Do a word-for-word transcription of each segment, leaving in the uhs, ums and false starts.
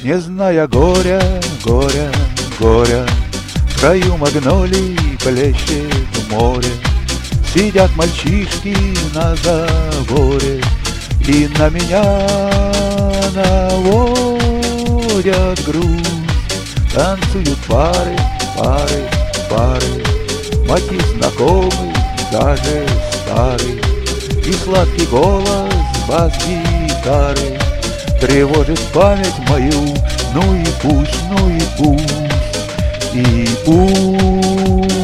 Не зная горя, горя, горя, в краю магнолий плещет море. Сидят мальчишки на заборе и на меня наводят грусть. Танцуют пары, пары, пары, мотив знакомый, даже старый, и сладкий голос бас-гитары тревожит память мою. Ну и пусть, ну и пусть, и пусть.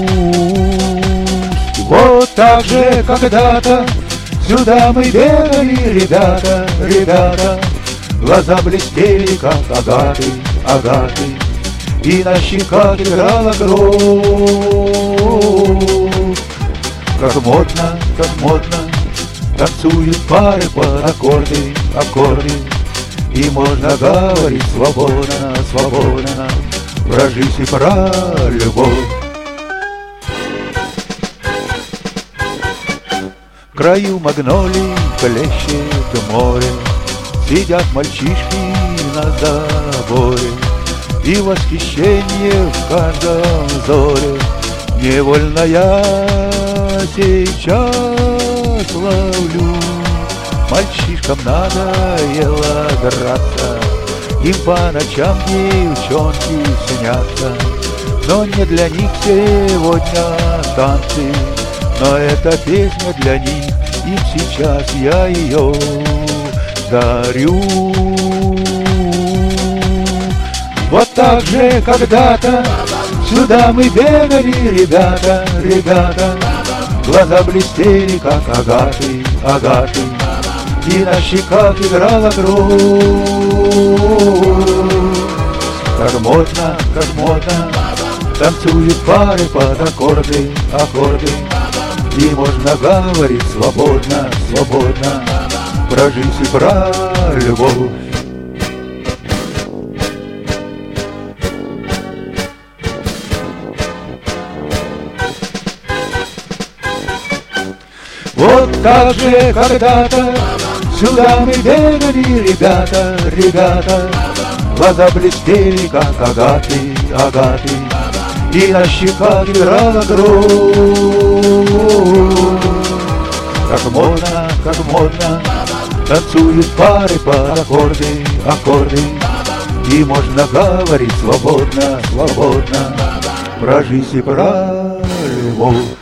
Вот так же когда-то сюда мы бегали, ребята, ребята. Глаза блестели, как агаты, агаты, и на щеках играла кровь. Как модно, как модно танцуют пары под аккорды, аккорды. И можно говорить свободно, свободно про жизнь и про любовь. В краю магнолий плещет море, сидят мальчишки на заборе, и восхищение в каждом взоре. Невольно я сейчас ловлю. Мальчишкам надоело драться, им по ночам девчонки снятся. Но не для них сегодня танцы, но эта песня для них, им сейчас я ее дарю. Вот так же когда-то сюда мы бегали, ребята, ребята. Глаза блестели, как агаты, агаты, и на щеках играла кровь. Как модно, как модно танцуют пары под аккорды, аккорды. И можно говорить свободно, свободно про жизнь и про любовь. Вот так же когда-то сюда мы бегали, ребята, ребята. Глаза блестели, как агаты, агаты, и на щеках играла кровь. Как модно, как модно танцуют пары под аккорды, аккорды. И можно говорить свободно, свободно про жизнь и про любовь.